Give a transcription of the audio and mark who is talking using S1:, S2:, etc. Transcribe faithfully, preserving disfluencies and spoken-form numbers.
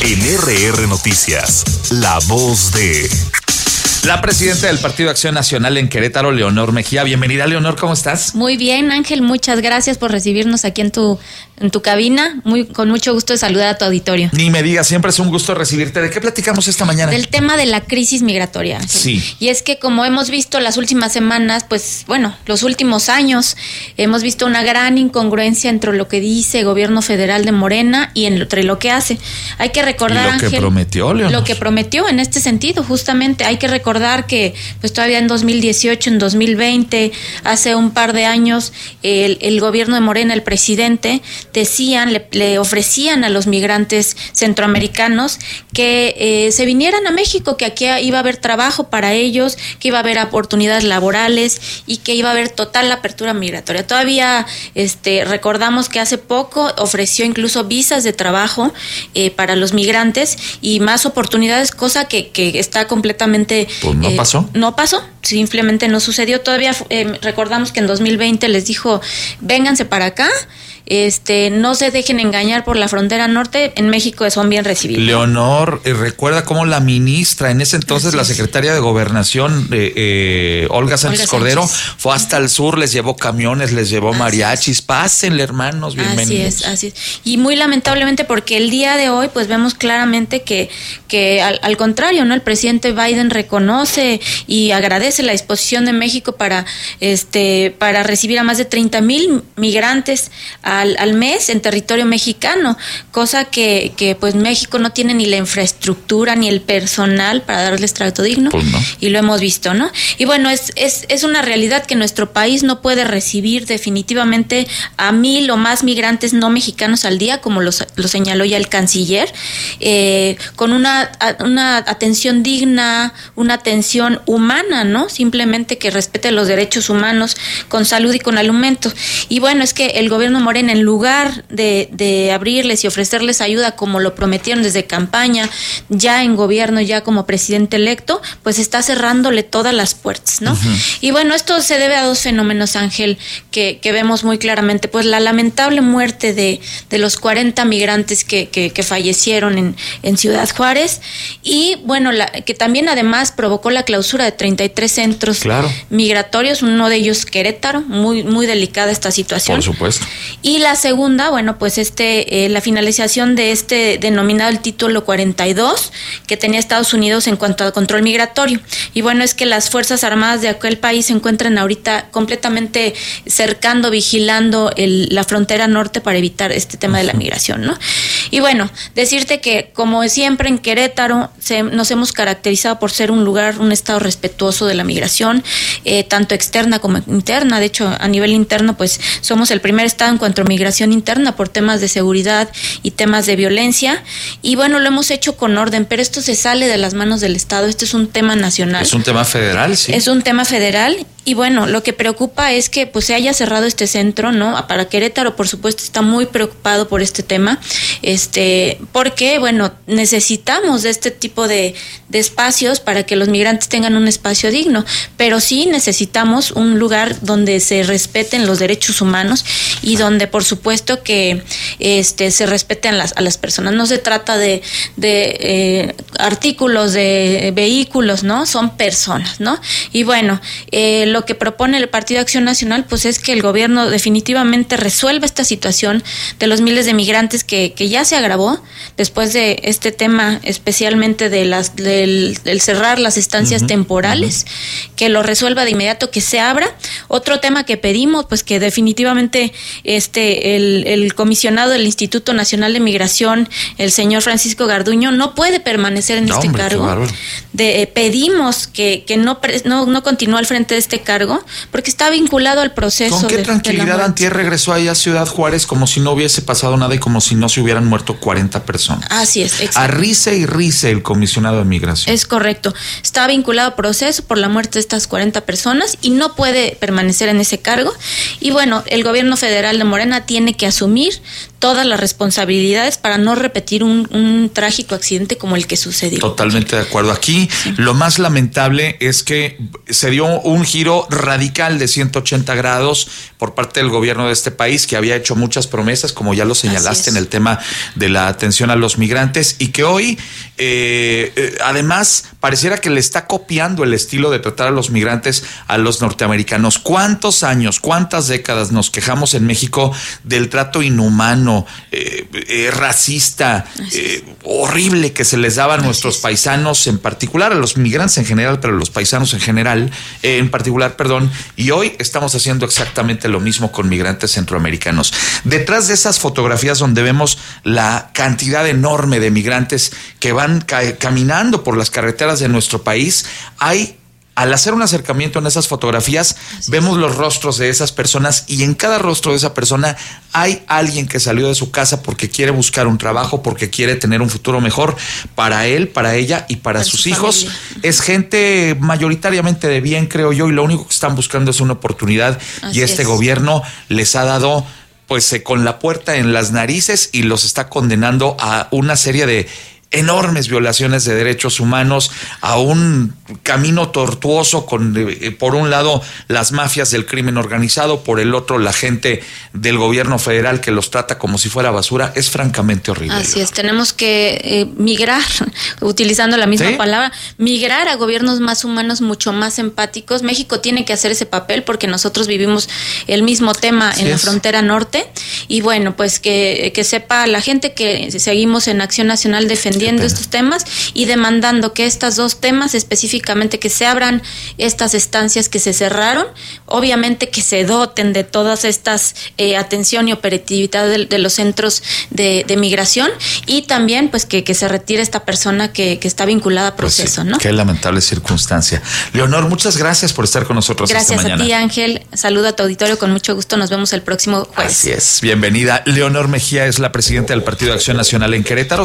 S1: En R R Noticias, la voz de... La presidenta del Partido Acción Nacional en Querétaro, Leonor Mejía. Bienvenida, Leonor, ¿cómo estás?
S2: Muy bien, Ángel, muchas gracias por recibirnos aquí en tu en tu cabina. Muy con mucho gusto de saludar a tu auditorio.
S1: Ni me digas, siempre es un gusto recibirte. ¿De qué platicamos esta mañana?
S2: Del tema de la crisis migratoria, Ángel.
S1: Sí.
S2: Y es que como hemos visto las últimas semanas, pues bueno, los últimos años, hemos visto una gran incongruencia entre lo que dice el gobierno federal de Morena y entre lo que hace. Hay que recordar,
S1: ¿Y lo
S2: Ángel,
S1: que prometió, Leonor?
S2: Lo que prometió en este sentido, justamente. Hay que recordar Recordar que pues todavía en dos mil dieciocho, en dos mil veinte, hace un par de años, el, el gobierno de Morena, el presidente, decían, le, le ofrecían a los migrantes centroamericanos que eh, se vinieran a México, que aquí iba a haber trabajo para ellos, que iba a haber oportunidades laborales y que iba a haber total apertura migratoria. Todavía este, recordamos que hace poco ofreció incluso visas de trabajo eh, para los migrantes y más oportunidades, cosa que, que está completamente...
S1: Pues no
S2: eh,
S1: pasó.
S2: No pasó, simplemente no sucedió. Todavía eh, recordamos que en dos mil veinte les dijo, vénganse para acá, este, no se dejen engañar por la frontera norte, en México son bien recibidos.
S1: Leonor, eh, recuerda cómo la ministra, en ese entonces Así la secretaria de Gobernación, eh, eh, Olga Sánchez
S2: Olga
S1: Cordero,
S2: Sánchez.
S1: fue hasta el sur, les llevó camiones, les llevó
S2: Así
S1: mariachis,
S2: es.
S1: Pásenle, hermanos, bienvenidos.
S2: Así es, así es. Y muy lamentablemente porque el día de hoy pues vemos claramente que, que al, al contrario, ¿no? El presidente Biden reconoce y agradece la disposición de México para, este, para recibir a más de treinta mil migrantes Al, al mes en territorio mexicano, cosa que, que pues México no tiene ni la infraestructura ni el personal para darles trato digno,
S1: Pues no.
S2: Y lo hemos visto, ¿no? Y bueno, es, es, es una realidad que nuestro país no puede recibir definitivamente a mil o más migrantes no mexicanos al día, como lo, lo señaló ya el canciller, eh, con una, una atención digna, una atención humana, ¿no? Simplemente que respete los derechos humanos, con salud y con alimentos. Y bueno, es que el gobierno Morena, en lugar de, de abrirles y ofrecerles ayuda como lo prometieron desde campaña, ya en gobierno, ya como presidente electo, pues está cerrándole todas las puertas, ¿no? Uh-huh. Y bueno, esto se debe a dos fenómenos, Ángel, que, que vemos muy claramente. Pues la lamentable muerte de, de los cuarenta migrantes que, que, que fallecieron en, en Ciudad Juárez y bueno, la, que también además provocó la clausura de treinta y tres centros
S1: claro.
S2: migratorios, uno de ellos Querétaro, muy, muy delicada esta situación.
S1: Por supuesto.
S2: Y la segunda, bueno, pues este, eh, la finalización de este denominado el título cuarenta y dos que tenía Estados Unidos en cuanto a control migratorio. Y bueno, es que las Fuerzas Armadas de aquel país se encuentran ahorita completamente cercando, vigilando el, la frontera norte para evitar este tema de la migración, ¿no? Y bueno, decirte que como siempre en Querétaro se, nos hemos caracterizado por ser un lugar, un estado respetuoso de la migración, eh, tanto externa como interna. De hecho, a nivel interno, pues somos el primer estado en cuanto a migración interna por temas de seguridad y temas de violencia. Y bueno, lo hemos hecho con orden, pero esto se sale de las manos del Estado. Esto es un tema nacional.
S1: Es un tema federal, sí.
S2: Es un tema federal. Y bueno, lo que preocupa es que pues se haya cerrado este centro, ¿no? Para Querétaro, por supuesto, está muy preocupado por este tema, este, porque, bueno, necesitamos de este tipo de, de espacios para que los migrantes tengan un espacio digno, pero sí necesitamos un lugar donde se respeten los derechos humanos y donde, por supuesto, que este, se respeten las, a las personas. No se trata de, de eh, artículos, de vehículos, ¿no? Son personas, ¿no? Y bueno, eh, lo que propone el Partido Acción Nacional pues es que el gobierno definitivamente resuelva esta situación de los miles de migrantes que, que ya se agravó después de este tema, especialmente de las del, del cerrar las estancias uh-huh, temporales, uh-huh. que lo resuelva de inmediato, que se abra. Otro tema que pedimos, pues que definitivamente este el, el comisionado del Instituto Nacional de Migración, el señor Francisco Garduño, no puede permanecer en no, este hombre, cargo. De, eh, pedimos que, que no, no, no continúe al frente de este cargo, porque está vinculado al proceso.
S1: ¿Con qué
S2: de,
S1: tranquilidad
S2: de
S1: antier regresó ahí a Ciudad Juárez como si no hubiese pasado nada y como si no se hubieran muerto cuarenta personas?
S2: Así es, exacto.
S1: A risa y risa el comisionado de migración.
S2: Es correcto. Está vinculado al proceso por la muerte de estas cuarenta personas y no puede permanecer en ese cargo. Y bueno, el gobierno federal de Morena tiene que asumir todas las responsabilidades para no repetir un, un trágico accidente como el que sucedió.
S1: Totalmente de acuerdo. Aquí sí. Lo más lamentable es que se dio un giro radical de ciento ochenta grados por parte del gobierno de este país, que había hecho muchas promesas, como ya lo señalaste en el tema de la atención a los migrantes, y que hoy eh, eh, además pareciera que le está copiando el estilo de tratar a los migrantes a los norteamericanos. ¿Cuántos años, cuántas décadas nos quejamos en México del trato inhumano, eh, eh, racista, eh, horrible que se les daba a nuestros paisanos, en particular a los migrantes en general, pero a los paisanos en general, eh, en particular, perdón, y hoy estamos haciendo exactamente lo mismo con migrantes centroamericanos. Detrás de esas fotografías donde vemos la cantidad enorme de migrantes que van ca- caminando por las carreteras de nuestro país, hay, al hacer un acercamiento en esas fotografías, Así vemos es. los rostros de esas personas, y en cada rostro de esa persona hay alguien que salió de su casa porque quiere buscar un trabajo, porque quiere tener un futuro mejor para él, para ella y para, para sus hijos. Familia. Es gente mayoritariamente de bien, creo yo, y lo único que están buscando es una oportunidad. Así y este es. gobierno les ha dado pues eh, con la puerta en las narices y los está condenando a una serie de enormes violaciones de derechos humanos, a un camino tortuoso con, eh, por un lado, las mafias del crimen organizado, por el otro, la gente del gobierno federal que los trata como si fuera basura. Es francamente horrible.
S2: Así es, tenemos que eh, migrar, utilizando la misma ¿Sí? palabra, migrar a gobiernos más humanos, mucho más empáticos. México tiene que hacer ese papel porque nosotros vivimos el mismo tema Así en es. la frontera norte, y bueno, pues que, que sepa la gente que seguimos en Acción Nacional defendiendo estos temas y demandando que estos dos temas específicamente, que se abran estas estancias que se cerraron, obviamente que se doten de todas estas eh, atención y operatividad de, de los centros de, de migración, y también pues que, que se retire esta persona que, que está vinculada a proceso, pues sí, ¿no?
S1: Qué lamentable circunstancia. Leonor, muchas gracias por estar con nosotros
S2: gracias
S1: esta mañana.
S2: Gracias a ti, Ángel. Saludo a tu auditorio con mucho gusto. Nos vemos el próximo jueves.
S1: Así es. Bienvenida. Leonor Mejía es la presidenta del Partido de Acción Nacional en Querétaro.